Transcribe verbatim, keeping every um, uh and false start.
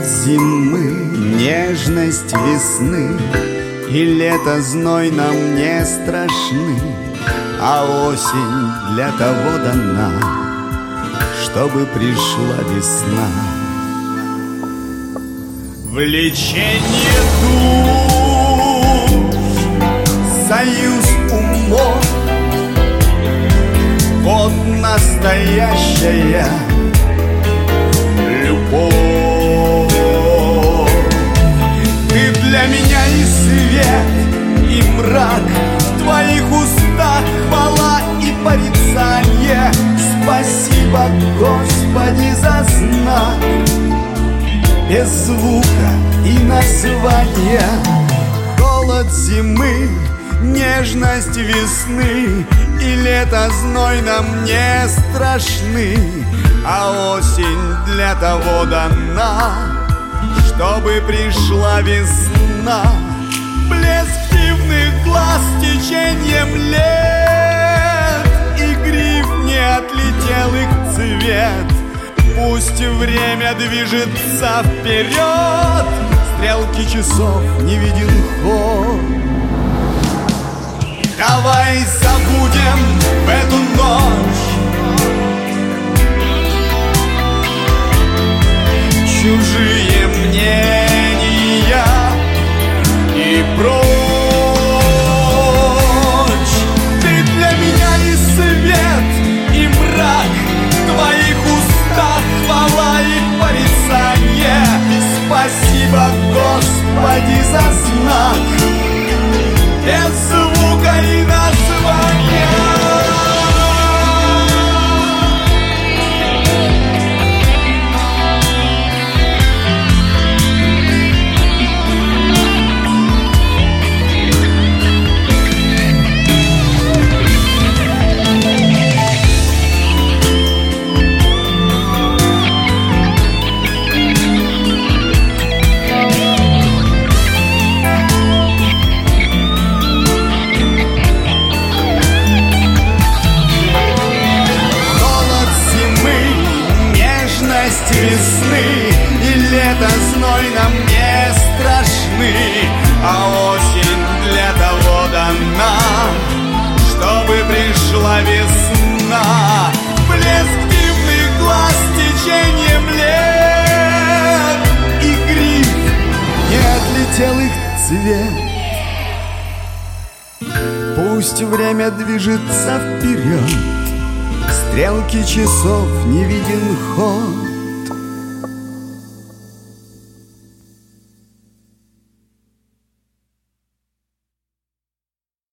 зимы, нежность весны и лето зной нам не страшны, а осень для того дана, чтобы пришла весна. Влечение душ, союз умов, вот настоящая любовь. Ты для меня и свет, и мрак, в твоих устах хвала и порицание. Спасибо, Господи, за знак, без звука и названия. Холод зимы, нежность весны и лето зной нам не страшны, а осень для того дана, чтобы пришла весна. Блеск дивных глаз течением лет, и гриф не отлетел их цвет. Пусть время движется вперед, стрелки часов не виден ход. Давай забудем в эту ночь чужие мнения и прочь. Ты для меня и свет, и мрак, в твоих устах хвала и порицание. Спасибо, Господи, за знак, без звука и названия. Весны и лето зной нам не страшны, а осень для того дана, чтобы пришла весна. Блеск дивных глаз течением лет, и гриф не отлетел их цвет. Пусть время движется вперед, стрелки часов не виден ход.